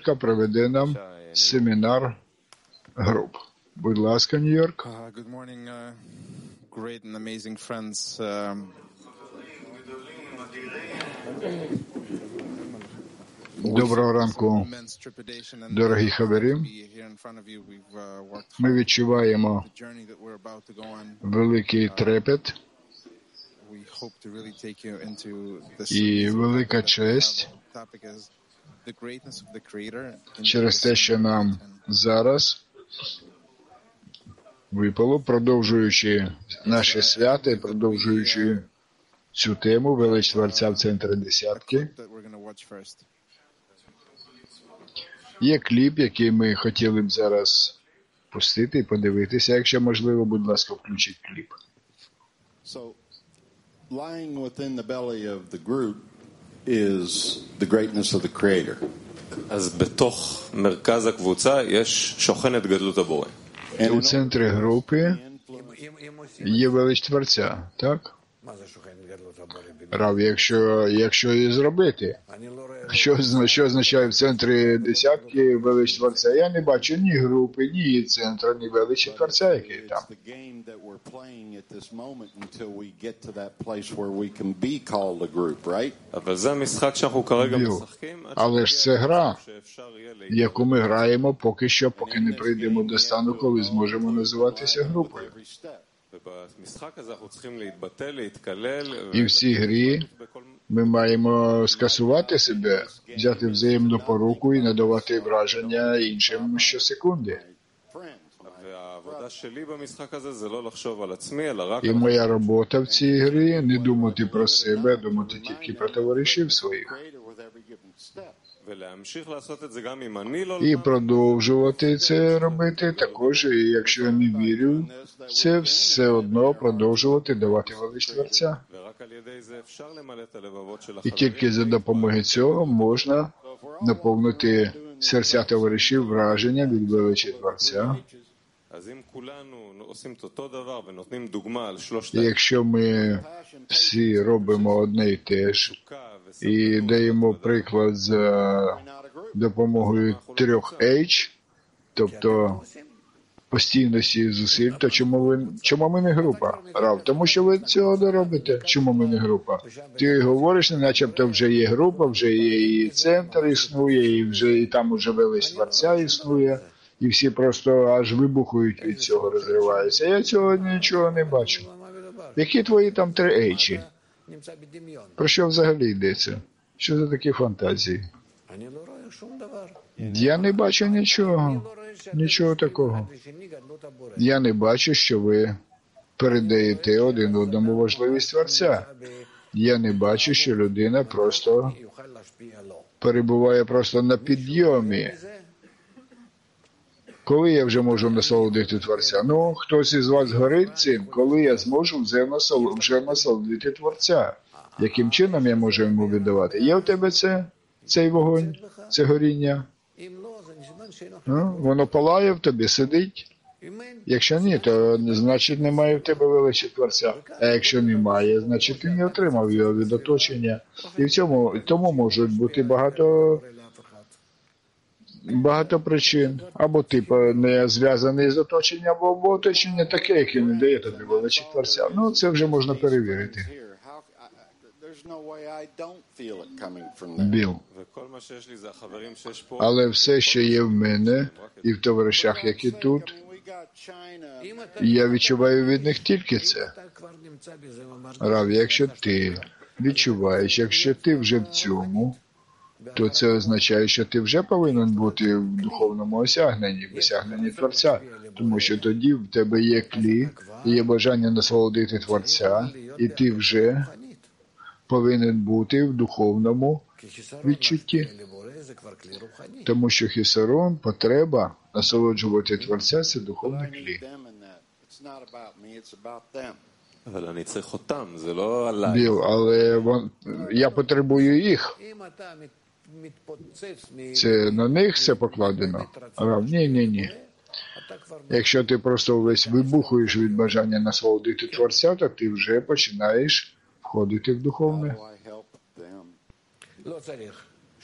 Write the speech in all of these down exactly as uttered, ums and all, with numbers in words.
Нью-Йорка проведе нам семінар груп. Будь ласка, Нью-Йорк. Good morning, uh, great and amazing friends. Um, Доброго ранку, дорогі хавері. Ми відчуваємо великий трепет і велика честь через те, що нам зараз випало, продовжуючи наші свята і продовжуючи цю тему «Велич Творця в центрі десятки». Є кліп, який ми хотіли б зараз пустити і подивитися. Якщо можливо, будь ласка, включіть кліп. So, lying within the belly of the group is the greatness of the Creator. אז בתוך מרכז הקבוצה יש שוכנת גדלות הבורא. У центрі групи є велич Творця, так? Рав, якщо, якщо її зробити. Що, що означає в центрі десятки велич Творця? Я не бачу ні групи, ні центру, ні величі Творця, який там. Але ж це гра, яку ми граємо поки що, поки не прийдемо до стану, коли зможемо називатися групою. І в цій грі ми маємо скасувати себе, взяти взаємну поруку і надавати враження іншим щосекунди. І моя робота в цій грі – не думати про себе, а думати тільки про товаришів своїх. І продовжувати це робити також, і якщо я не вірю, це все одно продовжувати давати велич Творця. І тільки за допомогою цього можна наповнити серця товаришів враження від величі Творця. І якщо ми всі робимо одне і те ж, і даємо приклад за допомогою трьох H, тобто постійності зусиль, то чому, ви, чому ми не група? Рав, тому що ви цього не робите. Чому ми не група? Ти говориш, начебто вже є група, вже є і центр існує, і вже і там уже велич Творця існує, і всі просто аж вибухують від цього, розриваються. Я цього нічого не бачу. Які твої там три H? Про що взагалі йдеться? Що за такі фантазії? Я не бачу нічого. Нічого такого. Я не бачу, що ви передаєте один одному важливість Творця. Я не бачу, що людина просто перебуває просто на підйомі. Коли я вже можу насолодити Творця? Ну, хтось із вас горить цим, коли я зможу вже, насол... вже насолодити Творця. Яким чином я можу йому віддавати? Є у тебе це, цей вогонь, це горіння? Ну, воно палає в тобі, сидить? Якщо ні, то значить немає в тебе величі Творця. А якщо немає, значить ти не отримав його від оточення. І в цьому, тому можуть бути багато... Багато причин. Або ти не зв'язаний з оточенням, або оточення таке, яке не дає тобі величі Творця. Ну, це вже можна перевірити. Біл. Але все, що є в мене і в товаришах, які тут, я відчуваю від них тільки це. Рав, якщо ти відчуваєш, якщо ти вже в цьому, то це означає, що ти вже повинен бути в духовному осягненні, в осягненні Творця. Тому що тоді в тебе є клі, є бажання насолодити Творця, і ти вже повинен бути в духовному відчутті. Тому що хісарон, потреба насолоджувати Творця – це духовне клі. Біл, але вон, я потребую їх. Це на них все покладено? Рав, ні, ні, ні. Якщо ти просто весь вибухуєш від бажання насолодити Творця, то ти вже починаєш входити в духовне.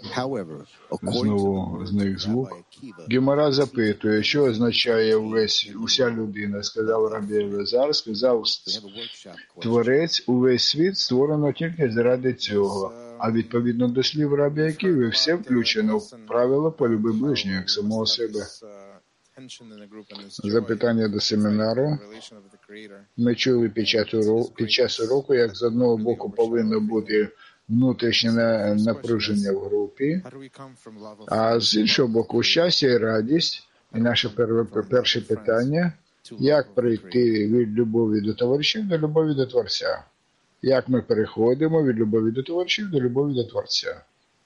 However, according to the Знову words of зник Rabbi звук. Akiva, Гемара запитує, що означає увесь, уся людина, сказав Рабі Елазар, сказав we have a workshop question. Творець, увесь світ створено тільки заради цього. А відповідно до слів Рабі Аківи, все включено в правило полюби ближнього, як самого себе. Запитання до семінару. Ми чули під час уроку, під час уроку, як з одного боку повинно бути внутрішнє напруження в групі, а з іншого боку щастя і радість. І наше перше питання – як прийти від любові до товаришів до любові до Творця? Як ми переходимо від любові до товаришів до любові до Творця?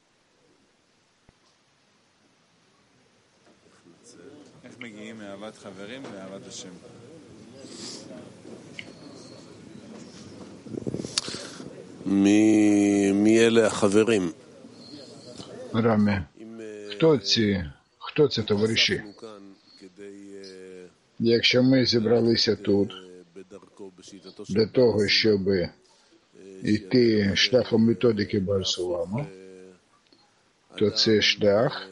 Рамі, хто ці, хто це товариші? Якщо ми зібралися тут для того, щоб йти шляхом методики Бар-Сулама, то це шлях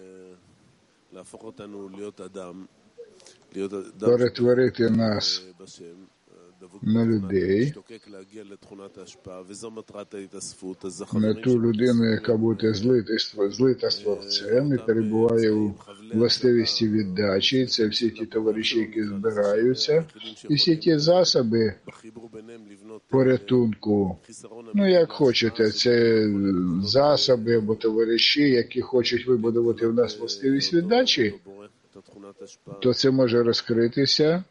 перетворити нас на людей, на ту людину, яка буде злита з Творцем і перебуває у властивості віддачі. Це всі ті товариші, які збираються, і всі ті засоби порятунку. Ну, як хочете, це засоби або товариші, які хочуть вибудувати в нас властивість віддачі, то це може розкритися.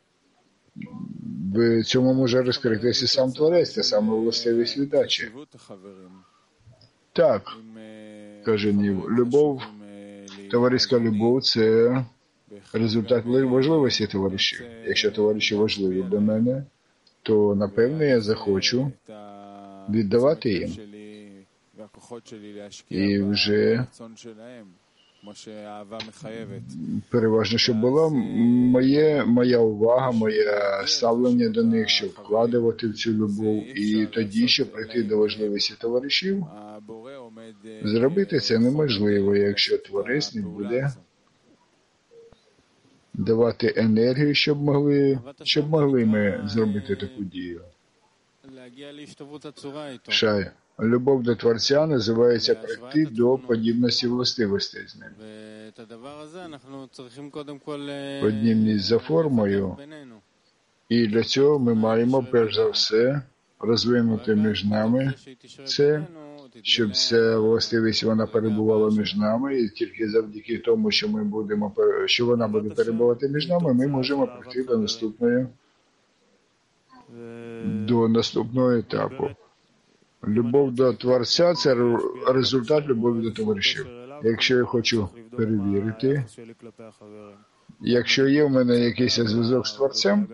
В цьому може розкритися сам Творець, це саме властивість віддачі. Так, каже Нів, любов, товариська любов – це результат важливості товаришів. Якщо товариші важливі для мене, то, напевне, я захочу віддавати їм. І вже переважно, щоб була моє, моя увага, моє ставлення до них, щоб вкладувати в цю любов, і тоді, щоб прийти до важливості товаришів, зробити це неможливо, якщо Творець не буде давати енергію, щоб могли, щоб могли ми зробити таку дію. Шай. Любов до Творця називається прийти до подібності властивостей з ним. Подібність за формою. І для цього ми маємо, перш за все, розвинути між нами це, щоб ця властивість вона перебувала між нами, і тільки завдяки тому, що ми будемо, що вона буде перебувати між нами, ми можемо прийти до наступної, до наступного етапу. Любов до Творця – це результат любові до товаришів. Якщо я хочу перевірити, якщо є в мене якийсь зв'язок з Творцем,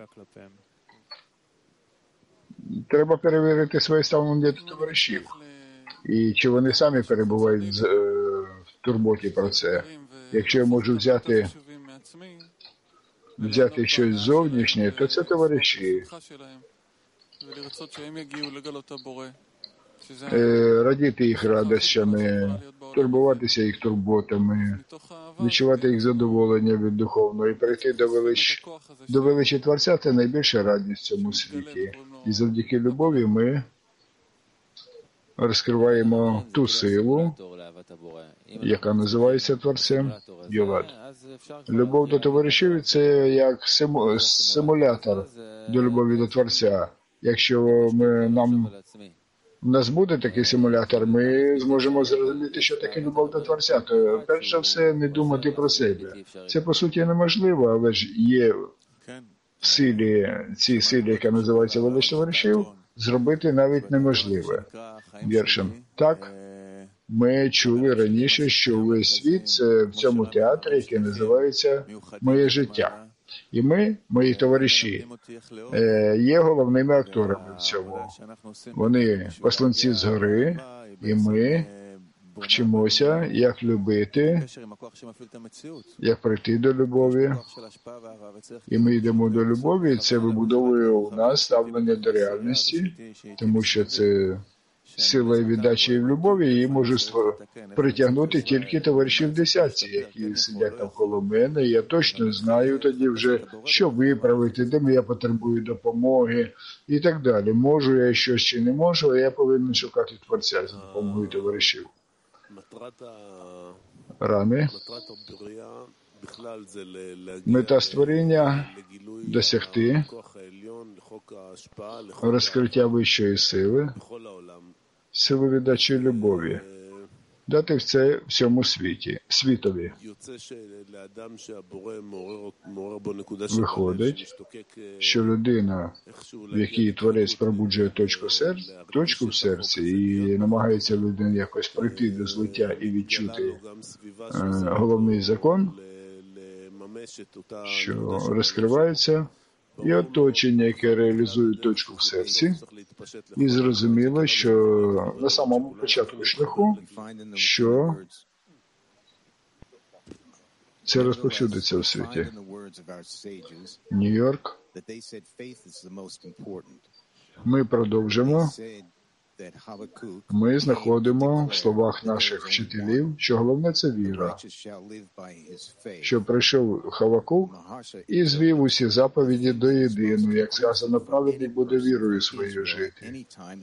треба перевірити своє ставлення до товаришів. І чи вони самі перебувають в турботі про це. Якщо я можу взяти, взяти щось зовнішнє, то це товариші. Радіти їх радощами, турбуватися їх турботами, відчувати їх задоволення від духовного і прийти до велич... до величі Творця – це найбільша радість в цьому світі. І завдяки любові ми розкриваємо ту силу, яка називається Творцем Йолад. Любов до товаришів – це як симу... симулятор до любові до Творця. Якщо ми, нам у нас буде такий симулятор, ми зможемо зрозуміти, що таке любов до Творця. То, перш за все, не думати про себе. Це, по суті, неможливо, але ж є в силі, цій силі, яка називається велич товаришів, зробити навіть неможливе. Віршем. Так, ми чули раніше, що весь світ – це в цьому театрі, який називається «Моє життя». І ми, мої товариші, є головними акторами в цьому. Вони посланці згори, і ми вчимося, як любити, як прийти до любові. І ми йдемо до любові, і це вибудовує у нас ставлення до реальності, тому що це сила віддачі і в любові, її можу притягнути тільки товариші в десятці, які сидять навколо мене. Я точно знаю тоді вже, що виправити, де я потребую допомоги і так далі. Можу я щось чи не можу, а я повинен шукати Творця за допомогою товаришів. Рами. Мета створіння – досягти розкриття вищої сили, сили віддачі і любові, дати в це всьому світі, світові. Виходить, що людина, в якій Творець пробуджує точку, серця, точку в серці і намагається людина якось прийти до злиття і відчути е, головний закон, що розкривається, і оточення, яке реалізує точку в серці, і зрозуміло, що на самому початку шляху, що це розповсюдиться у світі. Нью-Йорк. Ми продовжимо. Ми знаходимо в словах наших вчителів, що головне – це віра, що прийшов Хавакук і звів усі заповіді до єдиної, як сказано, праведник буде вірою своєю жити.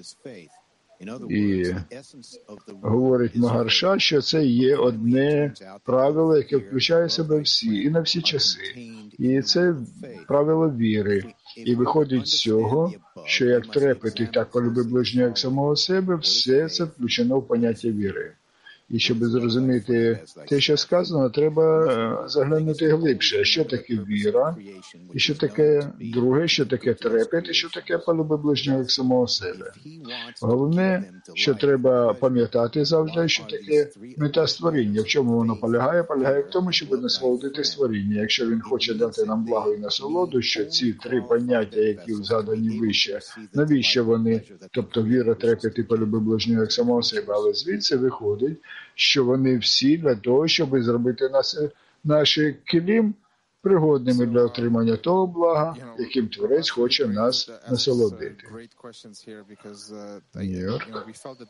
І говорить Магарша, що це є одне правило, яке включає в себе всі і на всі часи. І це правило віри. І виходить з цього, що як трепет і так полюби ближнього як самого себе, все це включено в поняття віри. І щоб зрозуміти те, що сказано, треба заглянути глибше, що таке віра, і що таке друге, що таке трепет, і що таке полюби ближнього як самого себе. Головне, що треба пам'ятати завжди, що таке мета створіння. В чому воно полягає? Полягає в тому, щоб насолодити створіння. Якщо він хоче дати нам благо і насолоду, що ці три поняття, які згадані вище, навіщо вони, тобто віра, трепет і полюби ближнього як самого себе, але звідси виходить, що вони всі для того, щоб зробити нас, наші килим пригодними для отримання того блага, яким Творець хоче нас насолодити. Нью-Йорк.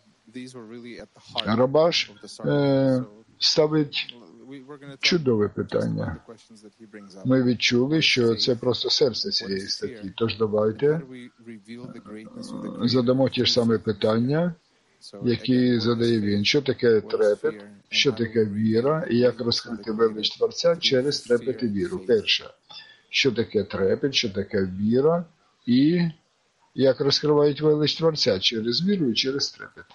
Рабаш е, ставить чудове питання. Ми відчули, що це просто серце цієї статті. Тож давайте задамо ті ж самі питання, які задає він. Що таке трепет, що таке віра, і як розкрити велич Творця через трепет і віру. Перше, що таке трепет, що таке віра, і як розкривають велич Творця через віру і через трепет.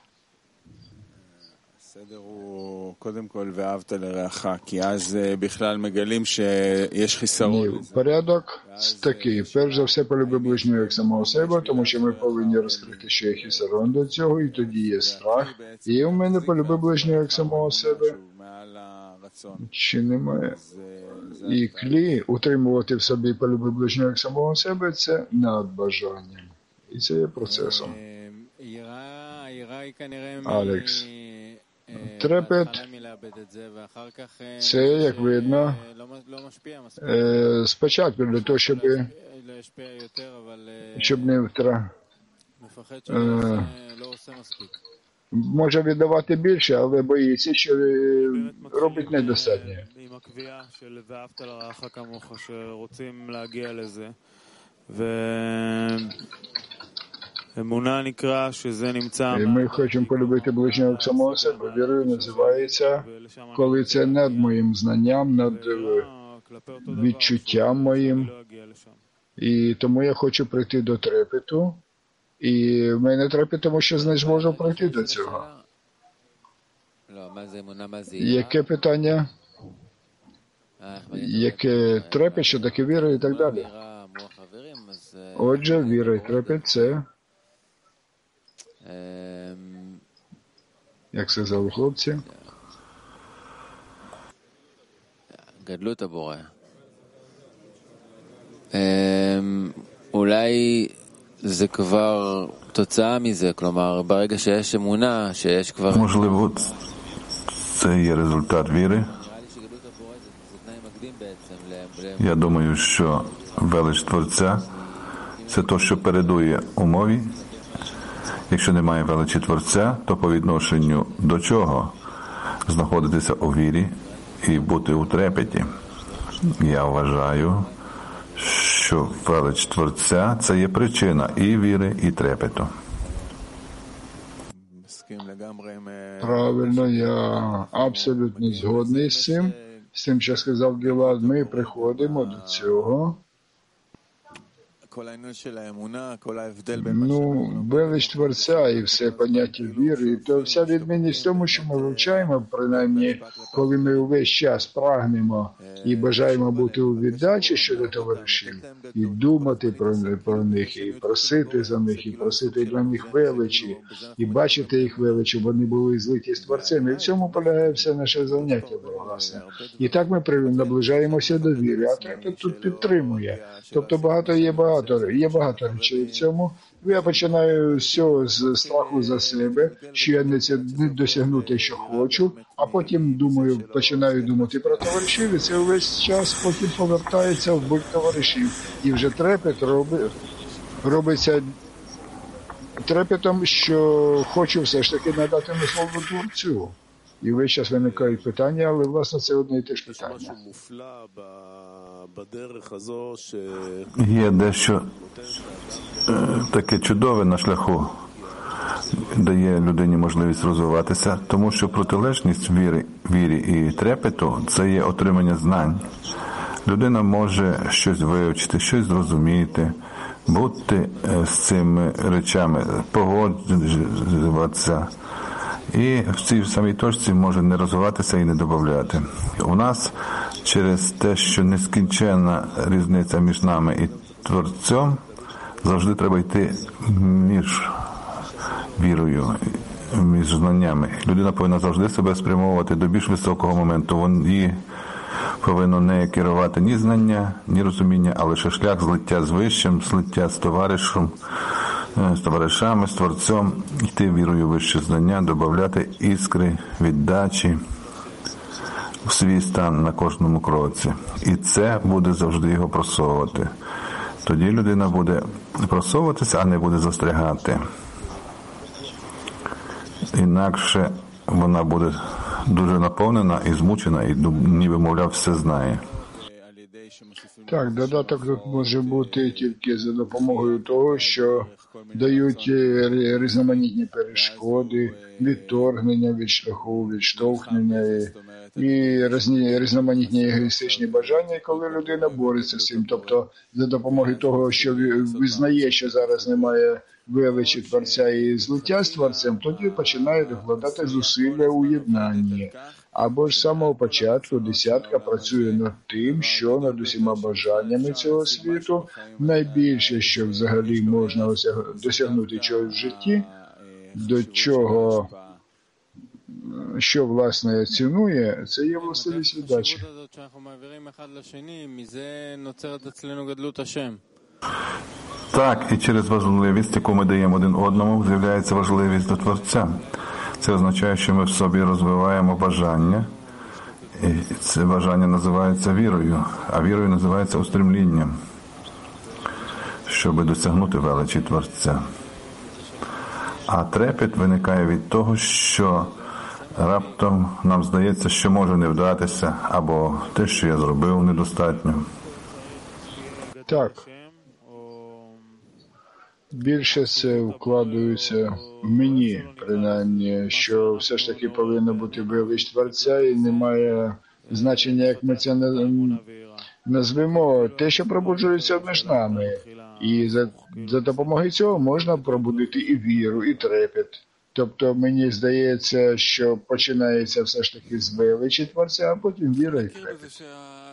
Ні, порядок такий. Перш за все, полюби ближнього як самого себе, тому що ми повинні розкрити, що є хісарон до цього, і тоді є страх. І у мене полюби ближнього як самого себе. Чи немає? І клі утримувати в собі полюби ближнього як самого себе – це над бажанням. І це є процесом. Алекс. Трепет – це, як видно, е, спочатку для того, щоб, щоб не втра... Е, може віддавати більше, але боїться, що робить недостатньо. І ми хочемо полюбити ближнього як самого себе. Вірою називається, коли це над моїм знанням, над відчуттям моїм. І тому я хочу прийти до трепету. І в мене трепет, тому що не зможу прийти до цього. Яке питання? Яке трепет, що таке віра і так далі? Отже, віра і трепет – це, як сказали хлопці, גדלות הבורא. אולי זה כבר תוצאה מזה, כלומר, ברגע שיש אמונה, שיש כבר... Можливо, це є результат віри. Я думаю, що велич Творця – це те, що передує умові, Якщо немає величі Творця, то по відношенню до чого знаходитися у вірі і бути у трепеті? Я вважаю, що велич Творця – це є причина і віри, і трепету. Правильно, я абсолютно згодний з цим. З тим, що сказав Гілад, ми приходимо до цього. Ну, велич Творця і все поняття віри, то вся відмінність в тому, що ми вивчаємо, принаймні, коли ми увесь час прагнемо і бажаємо бути у віддачі щодо товаришів, і думати про, про них, і просити за них, і просити для них величі, і бачити їх величі, вони були злиті з Творцем. І в цьому полягає все наше заняття, власне. І так ми наближаємося до віри, а трепет тут підтримує. Тобто багато є багато. Є багато речей в цьому. Я починаю з цього з страху за себе, що я не, це, не досягну те, що хочу, а потім думаю, починаю думати про товаришів, і це увесь час потім повертається в бік товаришів. І вже трепет роби, робиться трепетом, що хочу все ж таки надати на слово Творцю. І весь час виникають питання, але, власне, це одне і те ж питання. Є дещо таке чудове на шляху, дає людині можливість розвиватися, тому що протилежність віри, вірі і трепету – це є отримання знань. Людина може щось вивчити, щось зрозуміти, бути з цими речами, погоджуватися. І в цій самій точці може не розвиватися і не додати. У нас через те, що нескінченна різниця між нами і Творцем, завжди треба йти між вірою, між знаннями. Людина повинна завжди себе спрямовувати до більш високого моменту. Її повинно не керувати ні знання, ні розуміння, а лише шлях злиття з вищим, злиття з товаришем, з товаришами, з Творцем, йти вірою в вище знання, додати іскри, віддачі в свій стан на кожному кроці. І це буде завжди його просовувати. Тоді людина буде просовуватися, а не буде застрягати. Інакше вона буде дуже наповнена і змучена, і ніби, мовляв, все знає. Так, додаток тут може бути тільки за допомогою того, що дають різноманітні перешкоди, відторгнення від шляху, відштовхнення і, і різні, різноманітні егоїстичні бажання, коли людина бореться з цим. Тобто за допомогою того, що визнає, що зараз немає величі Творця і злиття з Творцем, тоді починає докладати зусилля у єднанні. Або ж з самого початку десятка працює над тим, що над усіма бажаннями цього світу найбільше, що взагалі можна досягнути чогось в житті, до чого, що, власне, цінує, це є властивість віддачі. Так, і через важливість, яку ми даємо один одному, з'являється важливість до Творця. Це означає, що ми в собі розвиваємо бажання, і це бажання називається вірою, а вірою називається устремлінням, щоб досягнути величі Творця. А трепет виникає від того, що раптом нам здається, що може не вдатися, або те, що я зробив, недостатньо. Так. Більше це вкладується в мені, принаймні, що все ж таки повинно бути велич Творця, і немає значення, як ми це назвемо, те, що пробуджується між нами. І за, за допомогою цього можна пробудити і віру, і трепет. Тобто мені здається, що починається все ж таки з величі Творця, а потім віра і трепет.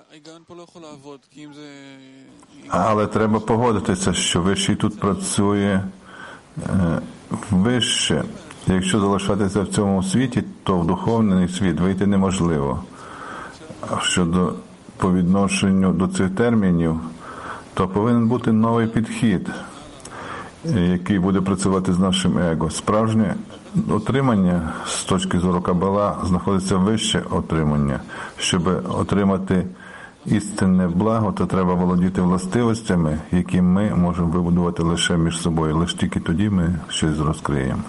Але треба погодитися, що вищий тут працює е, вище. Якщо залишатися в цьому світі, то в духовний світ вийти неможливо. А щодо по відношенню до цих термінів, то повинен бути новий підхід, який буде працювати з нашим его. Справжнє отримання з точки зору Кабала знаходиться вище отримання. Щоб отримати істинне благо, то треба володіти властивостями, які ми можемо вибудувати лише між собою. Лише тільки тоді ми щось розкриємо.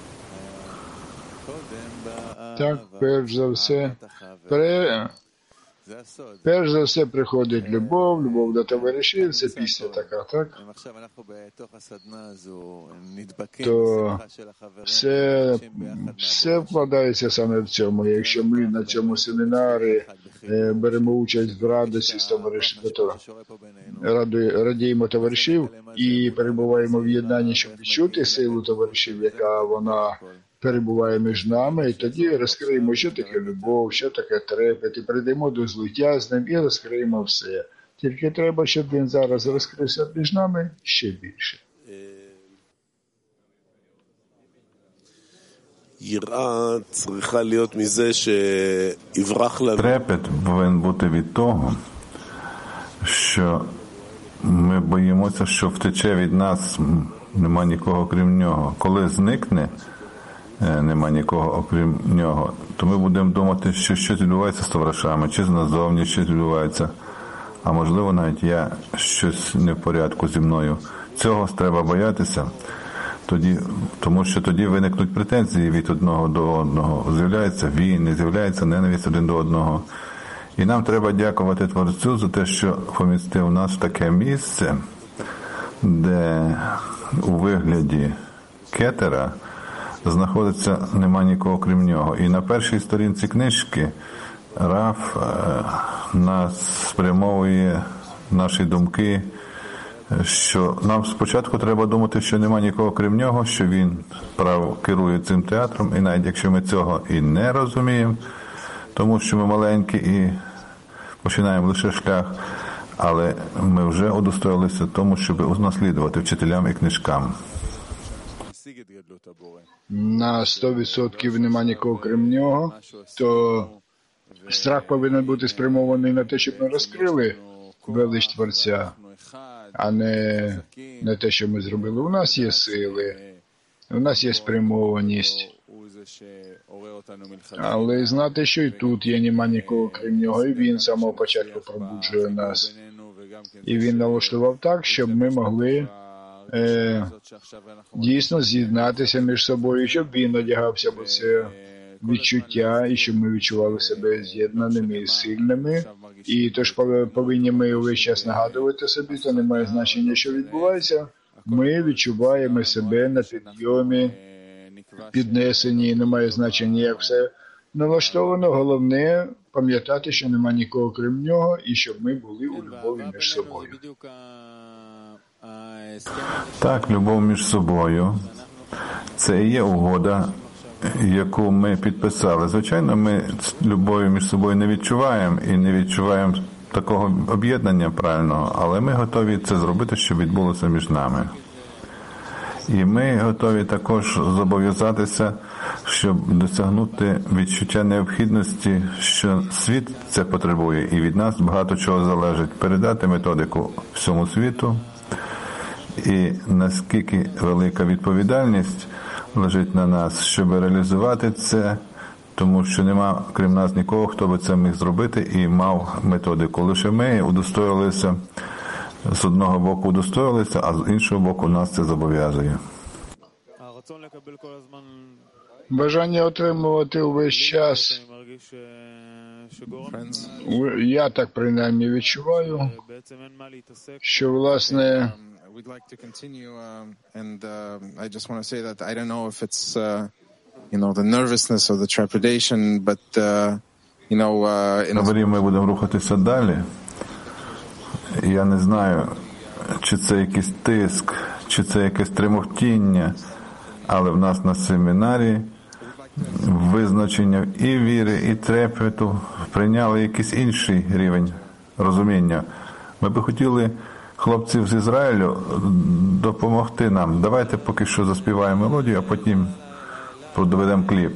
Так, перш за все, пре... перш за все приходить любов, любов до товаришів, це пісня така, так? То все, все вкладається саме в цьому. Якщо ми на цьому семінарі е, беремо участь в радості з товаришів, то раду, радіємо товаришів і перебуваємо в єднанні, щоб відчути силу товаришів, яка вона перебуває між нами, і тоді розкриємо, що таке любов, що таке трепет, і прийдемо до злиття з ним і розкриємо все. Тільки треба, щоб він зараз розкрився між нами ще більше. Трепет повинен бути від того, що ми боїмося, що втече від нас, нема нікого крім нього. Коли зникне, нема нікого окрім нього, то ми будемо думати, що щось відбувається з товаришами, чи назовні щось відбувається, а можливо навіть я щось не в порядку зі мною. Цього треба боятися, тоді, тому що тоді виникнуть претензії від одного до одного. З'являється війни, з'являється ненависть один до одного. І нам треба дякувати Творцю за те, що помістив нас в таке місце, де у вигляді кетера знаходиться, нема нікого крім нього. І на першій сторінці книжки Раф е, нас спрямовує наші думки, що нам спочатку треба думати, що нема нікого крім нього, що він право керує цим театром, і навіть якщо ми цього і не розуміємо, тому що ми маленькі і починаємо лише шлях, але ми вже удостоїлися тому, щоб унаслідувати вчителям і книжкам. На сто відсотків нема нікого крім нього, то страх повинен бути спрямований на те, щоб ми розкрили велич Творця, а не на те, що ми зробили. У нас є сили, у нас є спрямованість, але знати, що і тут є нема нікого крім нього, і він з самого початку пробуджує нас. І він налаштував так, щоб ми могли Е, дійсно з'єднатися між собою, щоб він одягався в це відчуття, і щоб ми відчували себе з'єднаними і сильними. І тож повинні ми увесь час нагадувати собі, то немає значення, що відбувається. Ми відчуваємо себе на підйомі, піднесені, немає значення, як все налаштовано. Головне пам'ятати, що немає нікого крім нього, і щоб ми були у любові між собою. Так, любов між собою – це і є угода, яку ми підписали. Звичайно, ми любові між собою не відчуваємо і не відчуваємо такого об'єднання правильного, але ми готові це зробити, щоб відбулося між нами. І ми готові також зобов'язатися, щоб досягнути відчуття необхідності, що світ це потребує, і від нас багато чого залежить. Передати методику всьому світу, і наскільки велика відповідальність лежить на нас, щоб реалізувати це, тому що нема, крім нас, нікого, хто би це міг зробити і мав методику. Лише ми удостоїлися, з одного боку удостоїлися, а з іншого боку нас це зобов'язує. Бажання отримувати увесь час, я так принаймні відчуваю, що, власне, we'd like to continue, uh, and uh, I just want to say that I don't know if it's, uh, you know, the nervousness or the trepidation, but, uh, you know, uh, in... Ми будемо рухатися далі. Я не знаю, чи це якийсь тиск, чи це якесь тремохтіння, але в нас на семінарі визначення і віри, і трепету прийняли якийсь інший рівень розуміння. Ми би хотіли хлопців з Ізраїлю допомогти нам. Давайте поки що заспіваємо мелодію, а потім доведемо кліп.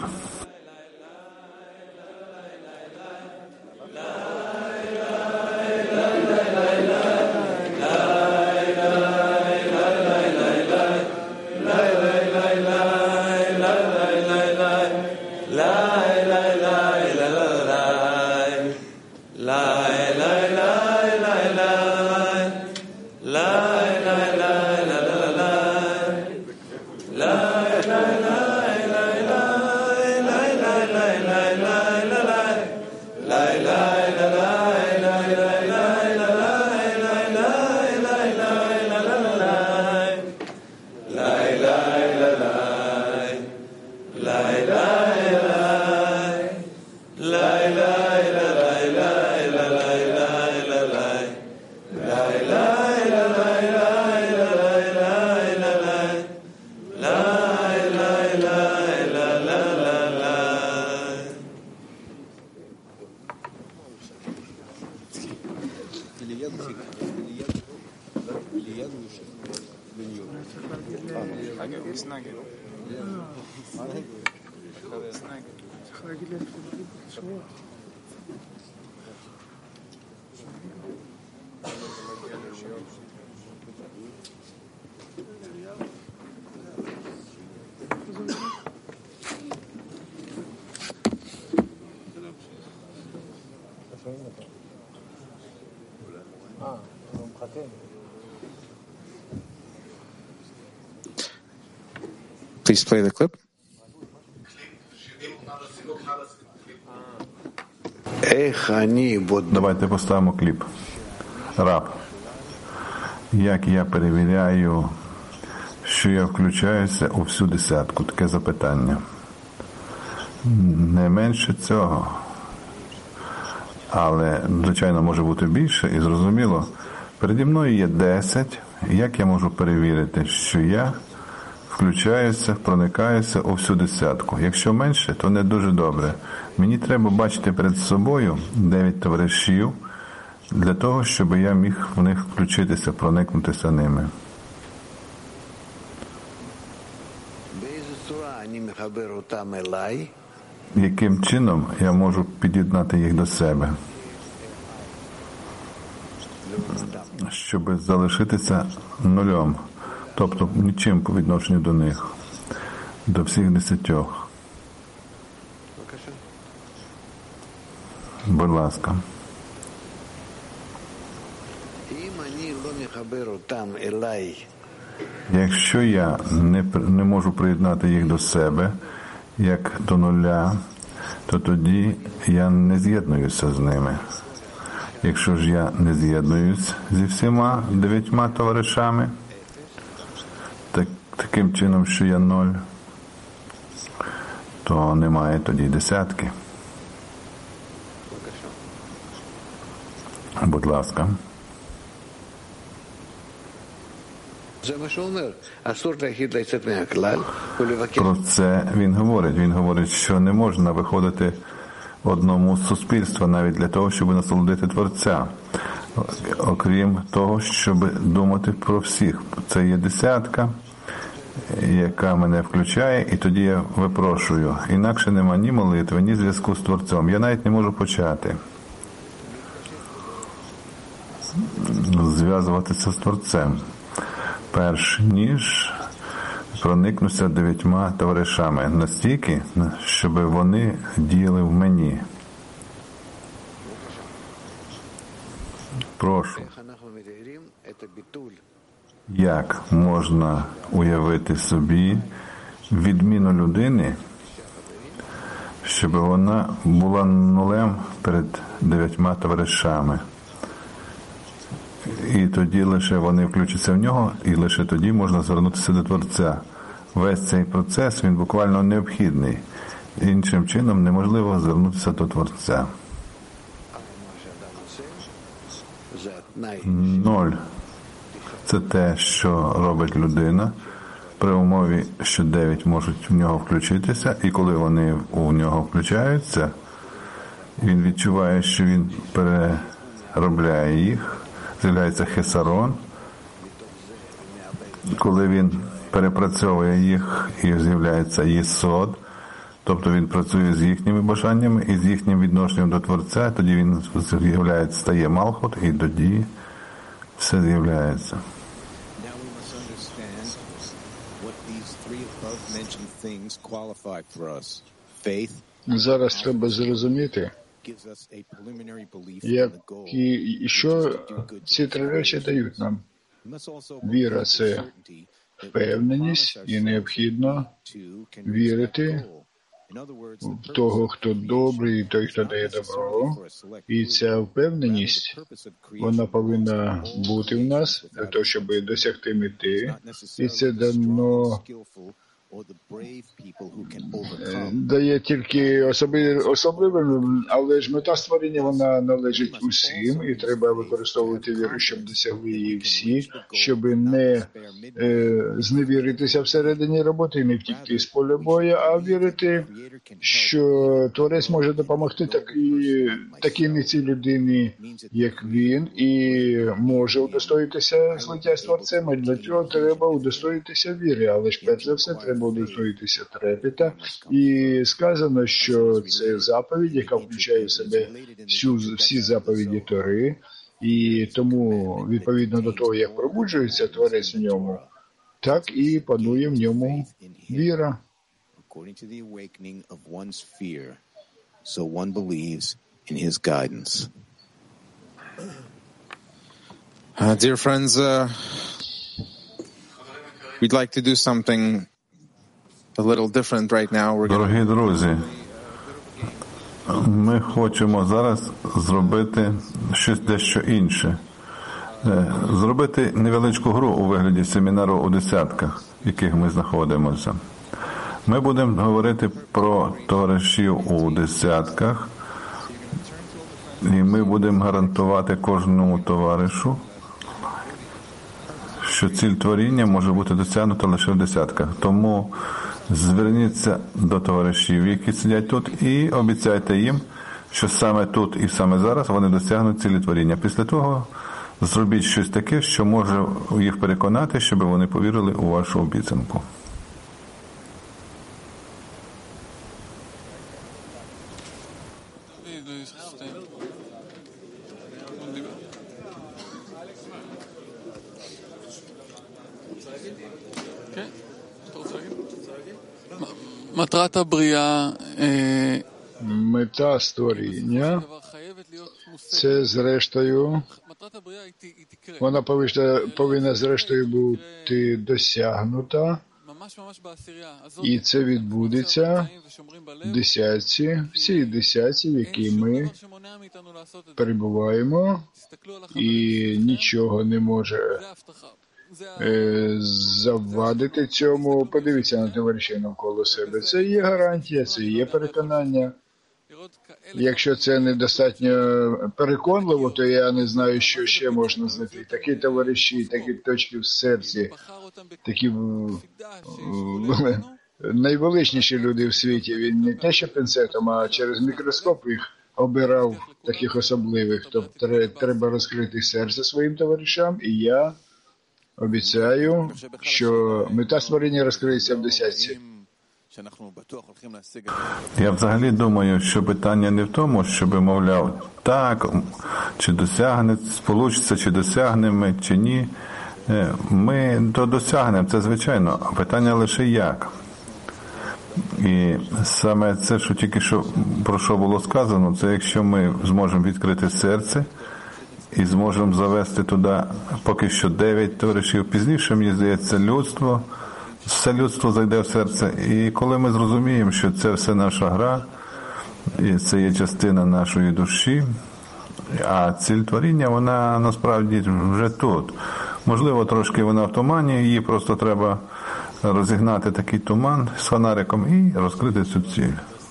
La la la Please play the clip. Давайте поставимо кліп. Раб. Як я перевіряю, що я включаюся у всю десятку? Таке запитання. Не менше цього. Але, звичайно, може бути більше, і зрозуміло, переді мною є десять. Як я можу перевірити, що я включаюся, проникаюся у всю десятку? Якщо менше, то не дуже добре. Мені треба бачити перед собою дев'ять товаришів для того, щоб я міг в них включитися, проникнутися ними. Яким чином я можу під'єднати їх до себе, щоб залишитися нульом, тобто нічим по відношенню до них, до всіх десятьох? Будь ласка. Якщо я не, не можу приєднати їх до себе, як до нуля, то тоді я не з'єднуюся з ними. Якщо ж я не з'єднуюсь зі всіма дев'ятьма товаришами, так, таким чином, що я ноль, то немає тоді десятки. Будь ласка. Про це він говорить. Він говорить, що не можна виходити одному з суспільства навіть для того, щоб насолодити Творця. Окрім того, щоб думати про всіх. Це є десятка, яка мене включає, і тоді я випрошую. Інакше нема ні молитви, ні зв'язку з Творцем. Я навіть не можу почати зв'язуватися з Творцем, перш ніж проникнуся дев'ятьма товаришами настільки, щоб вони діяли в мені. Прошу. Як можна уявити собі відміну людини, щоб вона була нулем перед дев'ятьма товаришами? І тоді лише вони включаться в нього, і лише тоді можна звернутися до Творця. Весь цей процес, він буквально необхідний. Іншим чином неможливо звернутися до Творця. Ноль. Це те, що робить людина, при умові, що дев'ять можуть в нього включитися, і коли вони у нього включаються, він відчуває, що він переробляє їх, з'являється хесарон, коли він перепрацьовує їх і з'являється єсод, тобто він працює з їхніми бажаннями і з їхнім відношенням до Творця, тоді він з'являється, стає Малхут, і тоді все з'являється. Зараз треба зрозуміти, як і що ці три речі дають нам. Віра – це впевненість, і необхідно вірити в того, хто добрий, і той, хто дає добро. І ця впевненість, вона повинна бути в нас, для того, щоб досягти мети. І це дано дає тільки особливим, особливим, але ж мета створення, вона належить усім, і треба використовувати віру, щоб досягли її всі, щоб не е, зневіритися всередині роботи, не втікти з поля бою, а вірити, що Творець може допомогти такій, такій ниці людині, як він, і може удостоїтися злиття з Творцем, а для цього треба удостоїтися віри, але ж перш за все треба удостоїтися трепета. І сказано, що це заповідь, яка включає в себе всю, всі заповіді Тори, і тому, відповідно до того, як пробуджується Творець в ньому, так і панує в ньому віра. Uh, dear friends, uh, we'd like to do something a little different right now. We're Дорогі друзі, ми хочемо зараз зробити щось дещо інше. Зробити невеличку гру у вигляді семінару у десятках, в яких ми знаходимося. Ми будемо говорити про товаришів у десятках, і ми будемо гарантувати кожному товаришу, що ціль творіння може бути досягнута лише в десятках. Тому зверніться до товаришів, які сидять тут, і обіцяйте їм, що саме тут і саме зараз вони досягнуть цілі творіння. Після того зробіть щось таке, що може їх переконати, щоб вони повірили у вашу обіцянку. Мета створіння – це, зрештою, вона повинна, повинна зрештою бути досягнута, і це відбудеться в десятці, всі десятці, в якій ми перебуваємо, і нічого не може завадити цьому. Подивіться на товаришів навколо себе. Це є гарантія, це є переконання. Якщо це недостатньо переконливо, то я не знаю, що ще можна знайти. Такі товариші, такі точки в серці, такі найвеличніші люди в світі. Він не те, що пінцетом, а через мікроскоп їх обирав, таких особливих. Тобто треба розкрити серце своїм товаришам, і я обіцяю, що мета створення розкриється в десятці. Я взагалі думаю, що питання не в тому, щоб, мовляв, так, чи досягне, сполучиться, чи досягнемо, чи ні. Ми то досягнемо, це звичайно, а питання лише як. І саме це, що тільки що про що було сказано, це якщо ми зможемо відкрити серце і зможемо завести туди поки що дев'ять товаришів. Пізніше, мені здається, людство, все людство зайде в серце. І коли ми зрозуміємо, що це все наша гра, і це є частина нашої душі, а ціль творіння, вона насправді вже тут. Можливо, трошки вона в тумані, її просто треба розігнати такий туман з фонариком і розкрити цю ціль.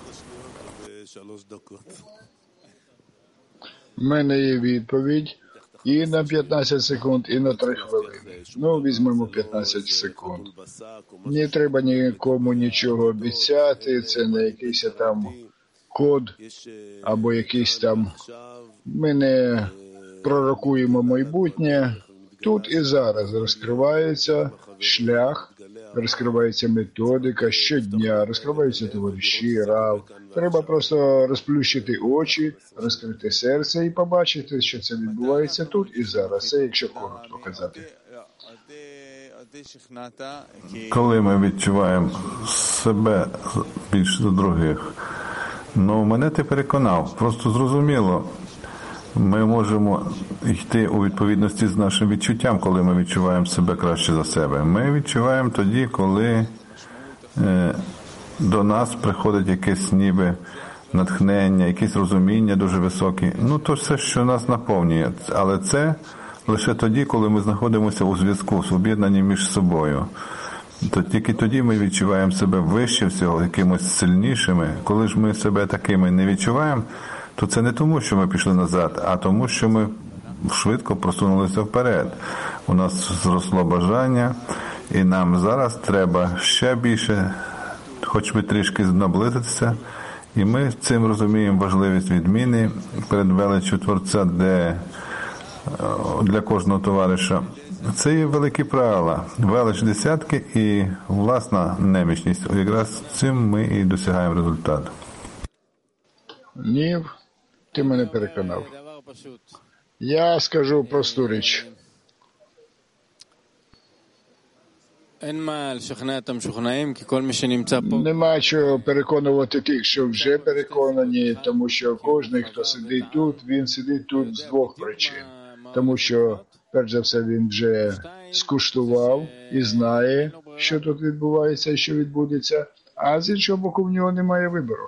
У мене є відповідь і на п'ятнадцять секунд, і на три хвилини. Ну, візьмемо п'ятнадцять секунд. Не треба нікому нічого обіцяти, це не якийсь там код або якийсь там... Ми не пророкуємо майбутнє. Тут і зараз розкривається шлях, розкривається методика щодня, розкриваються товариші, рав. Треба просто розплющити очі, розкрити серце і побачити, що це відбувається тут і зараз. Це якщо коротко казати. Коли ми відчуваємо себе більше за других, ну, мене ти переконав, просто зрозуміло. Ми можемо йти у відповідності з нашим відчуттям, коли ми відчуваємо себе краще за себе. Ми відчуваємо тоді, коли е, до нас приходить якесь ніби натхнення, якесь розуміння дуже високе. Ну, то все, що нас наповнює. Але це лише тоді, коли ми знаходимося у зв'язку, в об'єднанні між собою. то тільки тоді ми відчуваємо себе вище всього, якимось сильнішими. Коли ж ми себе такими не відчуваємо, то це не тому, що ми пішли назад, а тому, що ми швидко просунулися вперед. У нас зросло бажання, і нам зараз треба ще більше, хоч би трішки наблизитися, і ми цим розуміємо важливість відміни перед величчю Творця, де для кожного товариша. Це є великі правила. Велич десятки і власна немічність. Якраз цим ми і досягаємо результату. Ні, ти мене переконав. Я скажу просту річ. Нема чого переконувати тих, що вже переконані, тому що кожен, хто сидить тут, він сидить тут з двох причин. Тому що, перш за все, він вже скуштував і знає, що тут відбувається і що відбудеться, а з іншого боку, в нього немає вибору.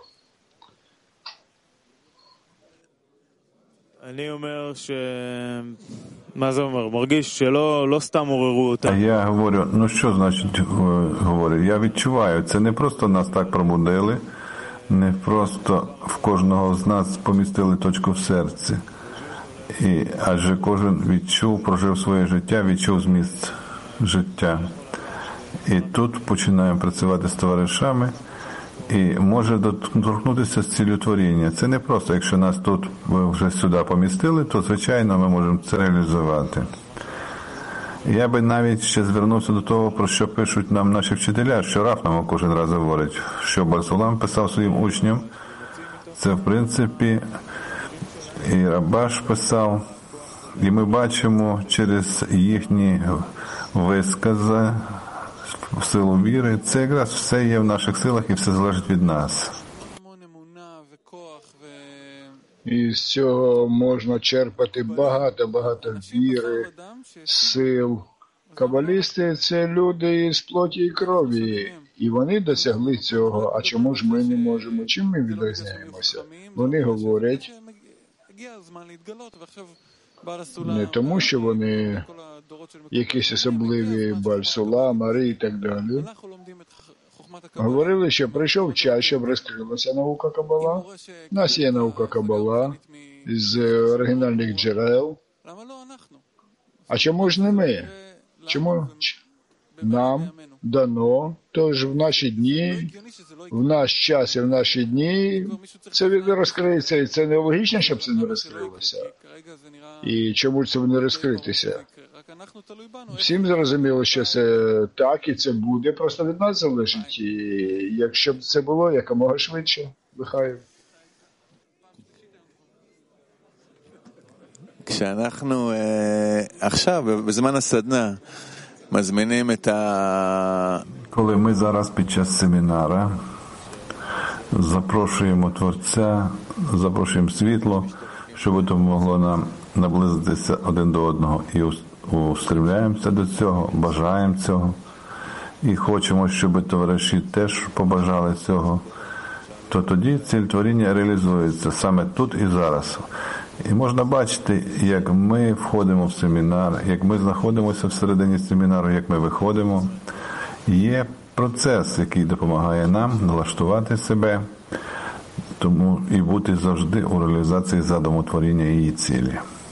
А я говорю, ну що значить говорю? Я відчуваю, це не просто нас так пробудили, не просто в кожного з нас помістили точку в серці. І, адже кожен відчув, прожив своє життя, відчув зміст життя. І тут починаємо працювати з товаришами і може доторкнутися з ціллю творіння. Це не просто, якщо нас тут вже сюди помістили, то, звичайно, ми можемо це реалізувати. Я би навіть ще звернувся до того, про що пишуть нам наші вчителя, що Раф нам кожен раз говорить, що Барсулам писав своїм учням. Це, в принципі, і Рабаш писав, і ми бачимо через їхні вискази в силу віри, це якраз все є в наших силах і все залежить від нас. І з цього можна черпати багато-багато віри, сил. Кабалісти – це люди із плоті і крові, і вони досягли цього. А чому ж ми не можемо? Чим ми відрізняємося? Вони говорять, не тому, що вони якісь особливі Бальсула, Мари і так далі. Говорили, що прийшов час, щоб розкрилася наука Кабала. У нас є наука Кабала з оригінальних джерел. А чому ж не ми? Чому нам дано, тож в наші дні, в наш час і в наші дні це розкриється, і це не логічно, щоб це не розкрилося. І чому це не розкритися? Всім зрозуміло, що це так і це буде, просто від нас залежить. І якщо б це було якомога швидше, Михайло. כשאנחנו עכשיו, בזמן הסדנה, מזמינים את ה... Коли ми зараз під час семінара запрошуємо Творця, запрошуємо світло, щоб допомогло нам наблизитися один до одного і устремляємося до цього, бажаємо цього і хочемо, щоб товариші теж побажали цього, то тоді ціль творіння реалізується саме тут і зараз. І можна бачити, як ми входимо в семінар, як ми знаходимося всередині семінару, як ми виходимо. Є процес, який допомагає нам налаштувати себе, тому і бути завжди у реалізації задуму творіння і її цілі.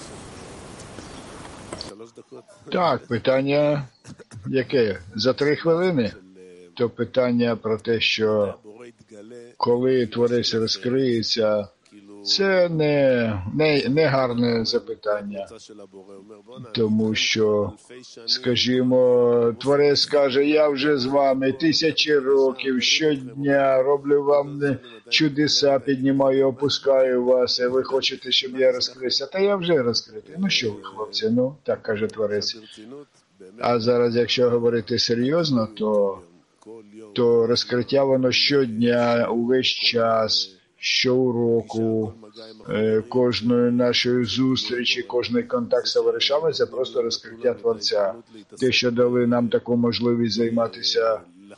Так, питання яке? За три хвилини? То питання про те, що коли Творець розкриється, це не, не, не гарне запитання, тому що, скажімо, Творець каже, я вже з вами тисячі років, щодня роблю вам чудеса, піднімаю, опускаю вас, і ви хочете, щоб я розкрився. Та я вже розкритий. Ну що ви, хлопці, ну, так каже Творець. А зараз, якщо говорити серйозно, то, то розкриття воно щодня, увесь час, щороку, кожної нашої зустрічі, кожний контакт з товаришами – це просто розкриття Творця. Те, що дали нам таку можливість займатися,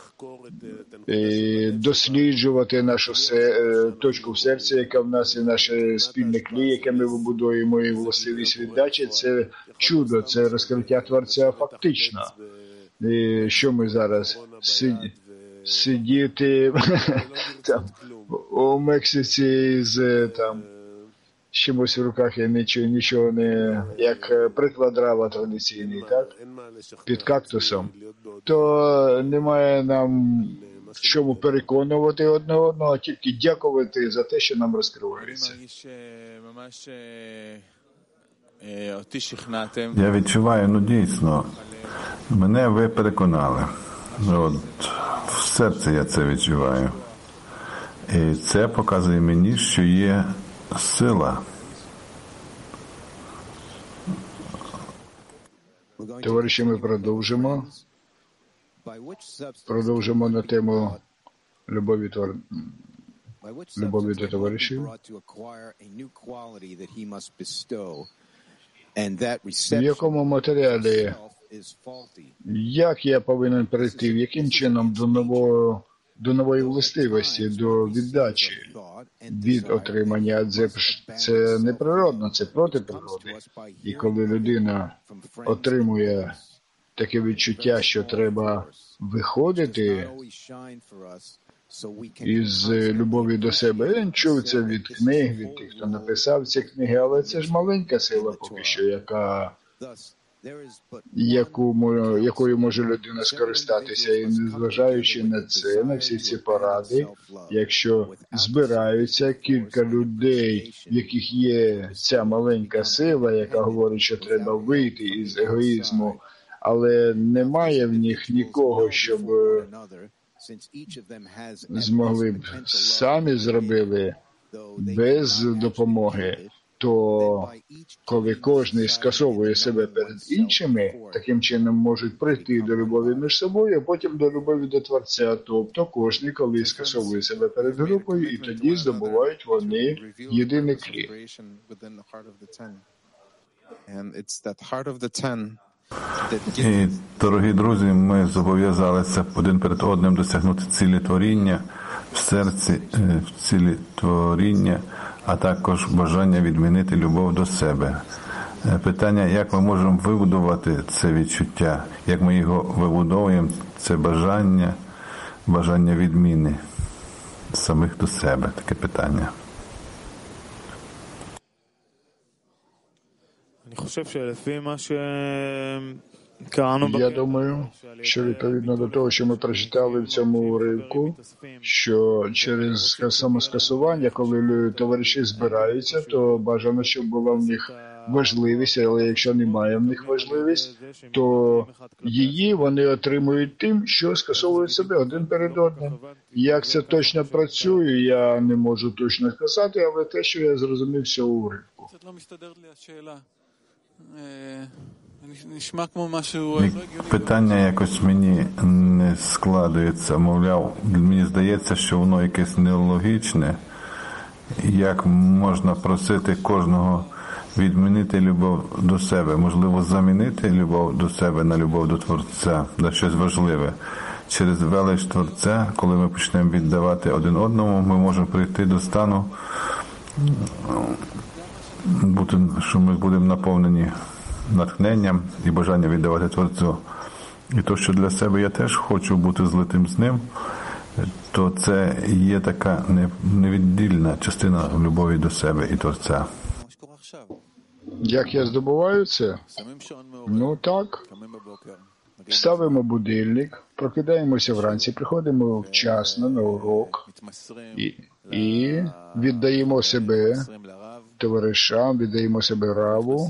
досліджувати нашу точку в серці, яка в нас, і наше спільне клі, яке ми вибудуємо, і властивість віддачі – це чудо, це розкриття Творця фактично. І що ми зараз? Сид... Сидіти там, у Мексиці з там чимось в руках і нічого, нічого не, як приклад рава традиційний, так? Під кактусом. То немає нам в чому переконувати одне одного, а тільки дякувати за те, що нам розкривається. Я відчуваю, ну дійсно, мене ви переконали. От, в серці я це відчуваю. І це показує мені, що є сила. Товариші, ми продовжимо. Продовжимо на тему любові, твор... любові до товаришів. В якому матеріалі, як я повинен перейти, яким чином до нового, до нової властивості, до віддачі від отримання, це, це не природно, це проти природи. І коли людина отримує таке відчуття, що треба виходити із любові до себе. Він чув це від книг, від тих, хто написав ці книги, але це ж маленька сила поки що, яка, яку, якою може людина скористатися. І незважаючи на це, на всі ці поради, якщо збираються кілька людей, в яких є ця маленька сила, яка говорить, що треба вийти із егоїзму, але немає в них нікого, щоб змогли б самі зробили без допомоги, то коли кожен скасовує себе перед іншими, таким чином можуть прийти до любові між собою, а потім до любові до Творця. Тобто кожен, коли скасовує себе перед групою, і тоді здобувають вони єдиний клі. І, дорогі друзі, ми зобов'язалися один перед одним досягнути цілі творіння в серці, в цілі творіння, а також бажання відмінити любов до себе. Питання, як ми можемо вибудувати це відчуття, як ми його вибудовуємо, це бажання, бажання відміни самих до себе, таке питання. Я думаю, що відповідно до того, що ми прочитали в цьому уривку, що через самоскасування, коли товариші збираються, то бажано, щоб була в них важливість, але якщо немає в них важливість, то її вони отримують тим, що скасовують себе один перед одним. Як це точно працює, я не можу точно сказати, але те, що я зрозумів з цього уривку. Питання якось мені не складується. Мовляв, мені здається, що воно якесь нелогічне. Як можна просити кожного відмінити любов до себе? Можливо, замінити любов до себе на любов до Творця, на щось важливе. Через велич Творця, коли ми почнемо віддавати один одному, ми можемо прийти до стану, бути, що ми будемо наповнені натхненням і бажанням віддавати Творцю. І то, що для себе я теж хочу бути злитим з ним, то це є така невіддільна частина любові до себе і Творця. Як я здобуваю це? Ну так. Ставимо будильник, прокидаємося вранці, приходимо вчасно на урок і, і віддаємо себе товаришам, віддаємо себе раву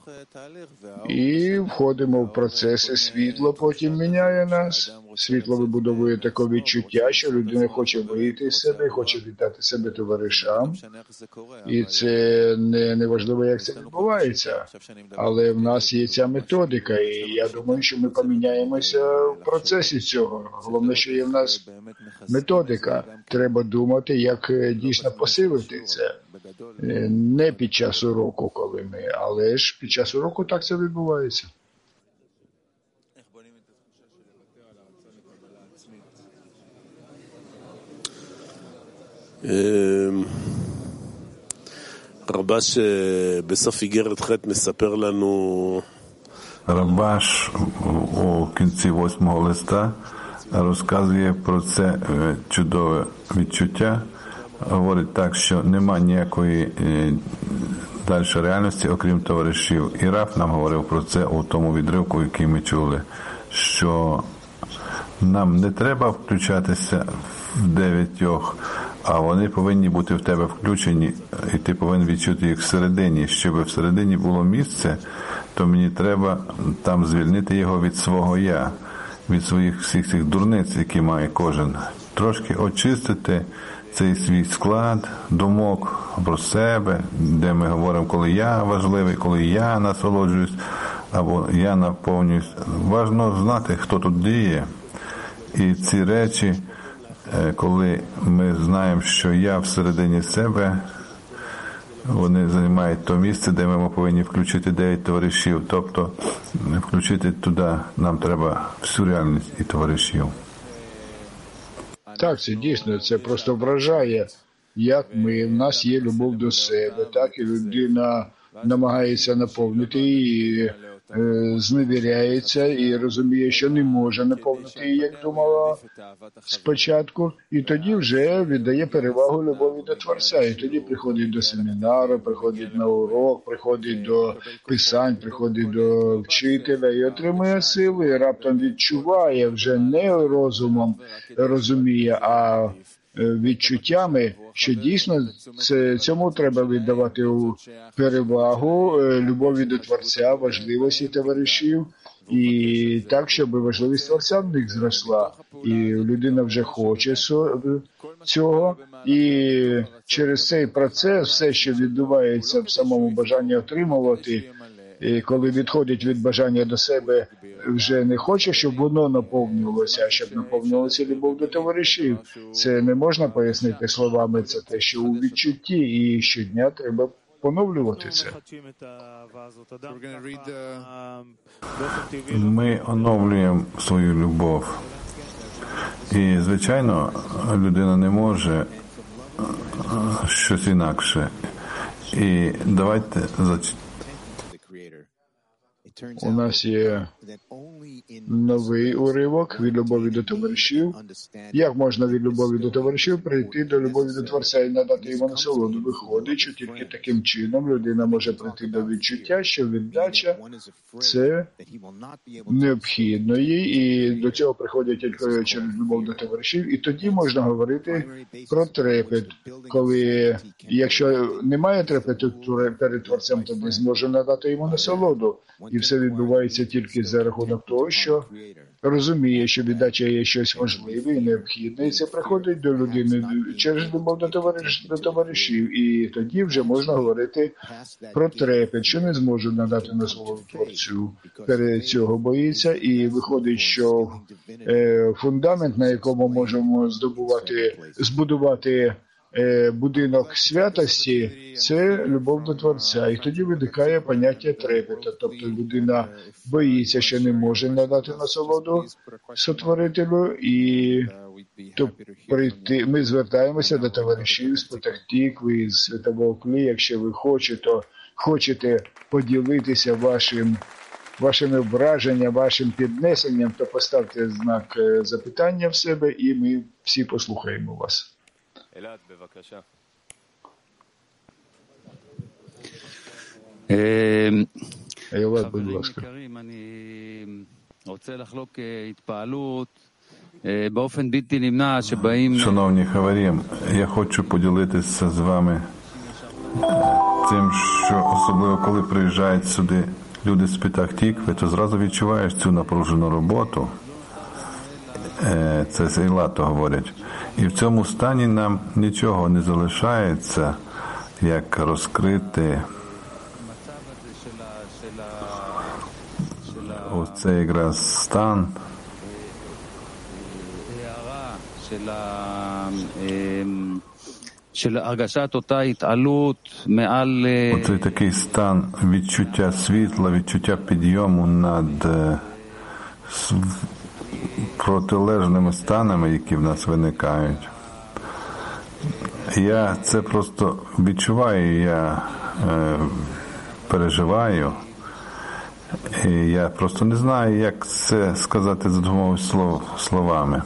і входимо в процеси. Світло потім міняє нас. Світло вибудовує таке відчуття, що людина хоче вийти з себе, хоче віддати себе товаришам. І це не, не важливо, як це відбувається. Але в нас є ця методика, і я думаю, що ми поміняємося в процесі цього. Головне, що є в нас методика. Треба думати, як дійсно посилити це. Не під час уроку, коли ми, але ж під час уроку так це відбувається. רבש בסוף איגרת ח' מספר לנו Рабаш у кінці восьмого листа розказує про це чудове відчуття. Говорить так, що нема ніякої далі реальності, окрім товаришів. І Раф нам говорив про це у тому відривку, який ми чули, що нам не треба включатися в дев'ятьох, а вони повинні бути в тебе включені, і ти повинен відчути їх всередині. Щоб всередині було місце, то мені треба там звільнити його від свого «я», від своїх всіх цих дурниць, які має кожен. Трошки очистити цей свій склад думок про себе, де ми говоримо, коли я важливий, коли я насолоджуюсь, або я наповнююсь. Важно знати, хто тут діє. І ці речі, коли ми знаємо, що я всередині себе, вони займають то місце, де ми повинні включити дев'ять товаришів. Тобто, включити туди нам треба всю реальність і товаришів. Так, це дійсно, це просто вражає, як ми, в нас є любов до себе, так, і людина намагається наповнити її, е, зневіряється і розуміє, що не може наповнити її, як думала спочатку, і тоді вже віддає перевагу любові до Творця, і тоді приходить до семінару, приходить на урок, приходить до писань, приходить до вчителя і отримує сили, і раптом відчуває, вже не розумом розуміє, а відчуттями, що дійсно це, цьому треба віддавати перевагу, любові до Творця, важливості товаришів, і так, щоб важливість Творця в них зросла. І людина вже хоче цього, і через цей процес все, що відбувається в самому бажанні отримувати, і коли відходить від бажання до себе, вже не хоче, щоб воно наповнювалося, а щоб наповнювалася любов до товаришів. Це не можна пояснити словами, це те, що у відчутті, і щодня треба поновлювати це. Ми оновлюємо свою любов. І, звичайно, людина не може щось інакше. І давайте зачитаємо. У нас є новий уривок від любові до товаришів. Як можна від любові до товаришів прийти до любові до Творця і надати йому насолоду? Виходить, що тільки таким чином людина може прийти до відчуття, що віддача – це необхідно їй, і до цього приходять тільки через любов до товаришів, і тоді можна говорити про трепет, коли, якщо немає трепету перед Творцем, то не зможе надати йому насолоду. І все відбувається тільки за рахунок того, що розуміє, що віддача є щось важливе і необхідне, і це приходить до людини через любов до, товариш, до товаришів. І тоді вже можна говорити про трепет, що не зможе надати насолоду Творцю. Перед цього боїться, і виходить, що е, фундамент, на якому можемо здобувати, збудувати будинок святості – це любов до Творця. І тоді виникає поняття трепета. Тобто людина боїться, що не може надати насолоду сотворителю, і то прийти. Ми звертаємося до товаришів з Петах-Тикви, з Святого Клі. Якщо ви хочете, хочете поділитися вашим, вашими враженнями, вашим піднесенням, то поставте знак запитання в себе, і ми всі послухаємо вас. אלעד, בבקשה. אלעד, будь ласка. אני רוצה לחלוק התפעלות באופן בלתי נמנע שבאים... Шановні хаварім, я хочу поділитися з вами тим, що особливо коли приїжджають сюди люди з Петах-Тикви, то зразу відчуваєш цю напружену роботу. Це Сейлато говорять. І в цьому стані нам нічого не залишається, як розкрити ось цей якраз стан оцей такий стан відчуття світла, відчуття підйому над протилежними станами, які в нас виникають. Я це просто відчуваю, я е, переживаю, І я просто не знаю, як це сказати за двома слов, словами.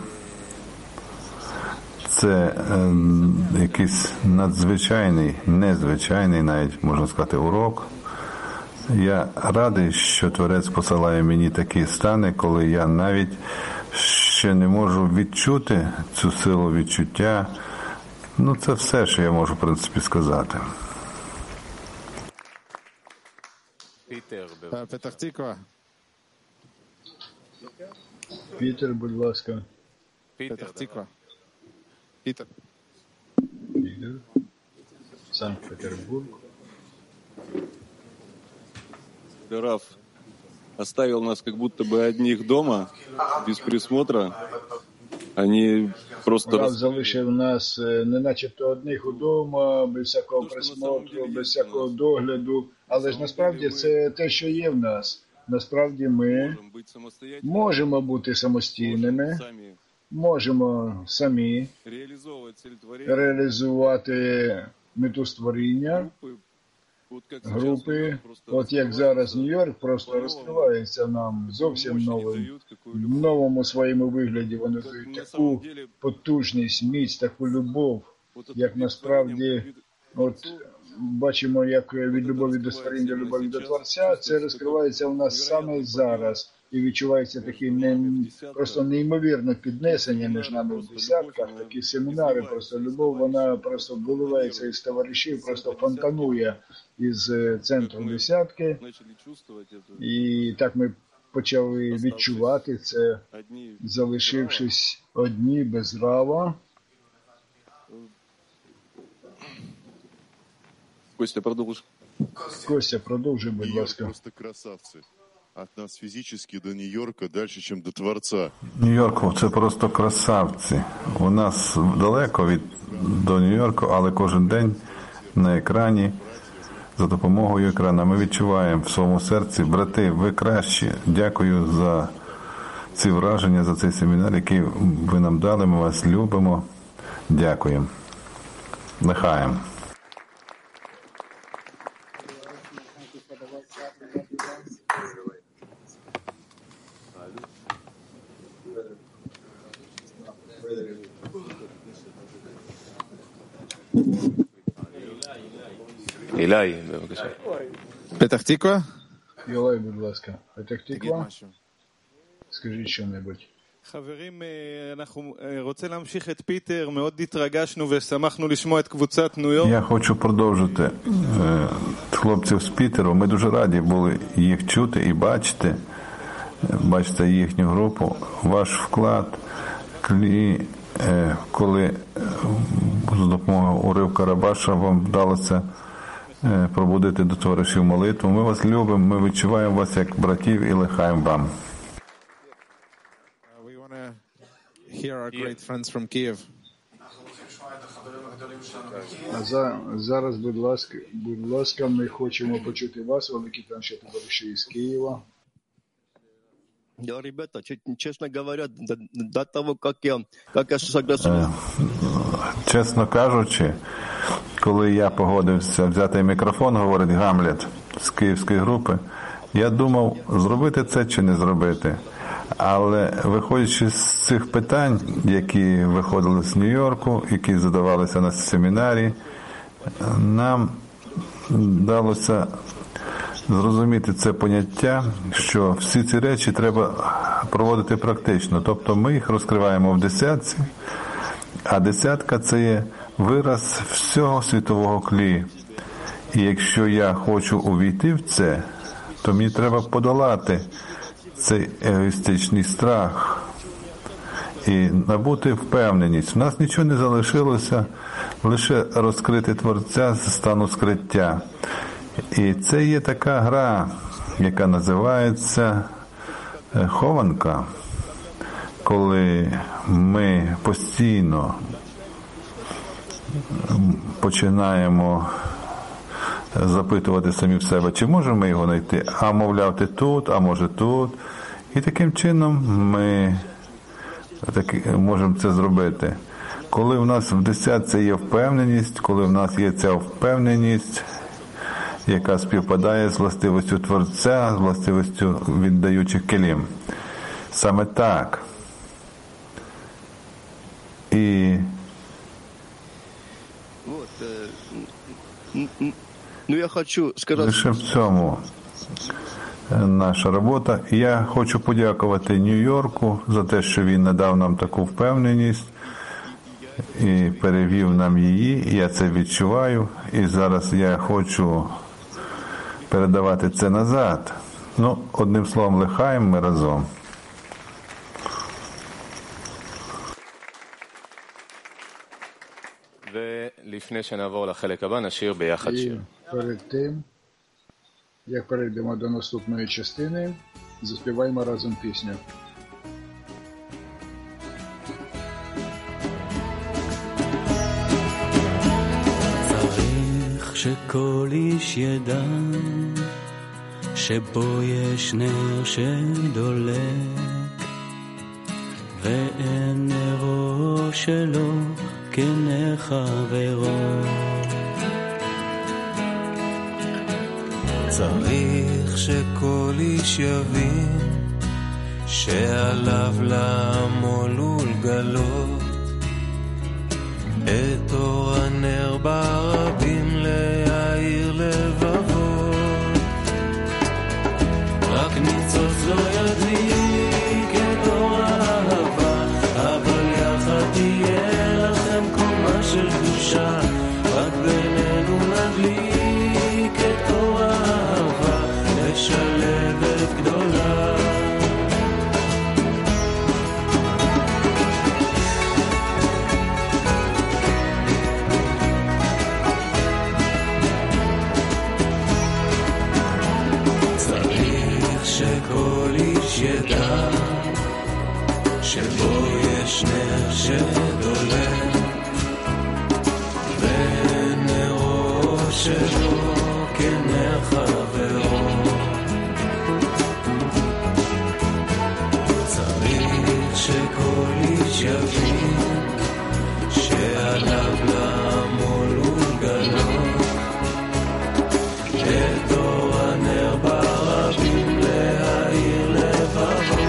Це е, якийсь надзвичайний, незвичайний, навіть можна сказати, урок. Я радий, що Творець посилає мені такі стани, коли я навіть ще не можу відчути цю силу відчуття. Ну, це все, що я можу, в принципі, сказати. Петах Тиква. Пітер, будь ласка. Петах Тиква. Пітер. Пітер. Санкт-Петербург. Раф оставил нас как будто бы одних дома, без присмотра. Они просто... Рав залишив нас не начебто одних удома, без всякого присмотру, без всякого догляду. Але ж насправді це те, що є в нас. Насправді ми можемо бути самостійними, можемо самі реалізувати мету створіння, групи. От як зараз Нью-Йорк просто розкривається нам зовсім новим, в новому своєму вигляді. Вони дають таку потужність, міць, таку любов, як насправді, от бачимо, як від любові до створіння до любові до Творця, це розкривається у нас саме зараз. І відчувається таке не, просто неймовірне піднесення між нами в десятках, такі семінари, просто любов, вона просто виливається із товаришів, просто фонтанує із центру десятки. І так ми почали відчувати це, залишившись одні, без Рава. Костя, продолжи. Костя, продовжуй, будь ласка. Просто красавцы. От нас физически до Нью-Йорка дальше, чем до Творца. Нью-Йорку – це просто красавці. У нас далеко від до Нью-Йорку, але кожен день на екрані, за допомогою екрану, ми відчуваємо в своєму серці: брати, ви кращі. Дякую за ці враження, за цей семінар, який ви нам дали. Ми вас любимо. Дякуємо. Лихаєм. Ілай, бבקשה. Петах Тиква. Ілай, будь ласка. Петах Тиква. Скажіть що-небудь. חברים, אנחנו רוצה להמשיך את פיטר, מאוד התרגשנו ושמחנו לשמוע את קבוצת ניו יורק. Я хочу продовжити хлопців з Пітеру. Ми дуже раді були їх чути і бачити, бачити їхню групу. Ваш вклад, клі, коли з допомогою уривка Рабаша вам вдалося пробудити до товаришів молитву. Ми вас любимо, ми відчуваємо вас як братів і лихаємо вам. Here are great friends from Kyiv. А за, зараз, будь ласка, будь ласка, ми хочемо почути вас, великі наші товариші із Києва. Да, ребята, честно говоря, до, до того, как я, как я согласился... Чесно кажучи, коли я погодився взяти мікрофон, говорить Гамлет з київської групи, я думав, зробити це чи не зробити. Але виходячи з цих питань, які виходили з Нью-Йорку, які задавалися на семінарі, нам вдалося зрозуміти це поняття, що всі ці речі треба проводити практично. Тобто ми їх розкриваємо в десятці, а десятка – це є вираз всього світового клі. І якщо я хочу увійти в це, то мені треба подолати цей егоїстичний страх і набути впевненість. У нас нічого не залишилося, лише розкрити Творця з стану скриття. І це є така гра, яка називається хованка, коли ми постійно починаємо запитувати самі в себе, чи можемо ми його знайти, а мовляти тут, а може тут. І таким чином ми так, можемо це зробити. Коли в нас в десятці є впевненість, коли в нас є ця впевненість, яка співпадає з властивістю Творця, з властивістю віддаючих келім. Саме так. І лише в цьому наша робота. Я хочу подякувати Нью-Йорку за те, що він надав нам таку впевненість і перевів нам її. Я це відчуваю. І зараз я хочу передавати це назад. Ну, одним словом, лихаєм ми разом. ולפני שנעבור לחלק הבא, נשאיר ביחד שיר. Перед тим, як перейдемо до наступної частини, заспіваємо разом пісню. צריך שכל איש ידע שבו יש נר שדולק ואין נרו שלו כנר חברו. צריך שכל איש יבין שעליו לעמול ולגלות את אור הנר ברבים להאיר לבבו. רק ניצוץ לא ידליק את אור האהבה, אבל יחד תהיה לכם קומה של קדושה. רק בינינו נדליק את אור האהבה לשלבת גדולה. שכל איש ידע שבו יש נר שדולק ונרו שלו כנר חברו. צריך שכל איש יבין שעליו לעמול ולגלות את אור הנר ברבים להאיר לבבו.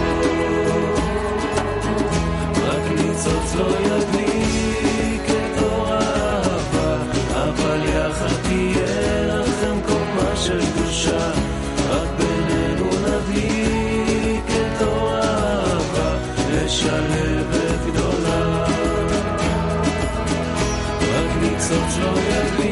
רק ניצוץ לא ידליק את אור האהבה, אבל יחד תהיה לכם קומה של קדושה. רק בינינו נדליק את אור האהבה לשלבת גדולה. רק ניצוץ לא ידליק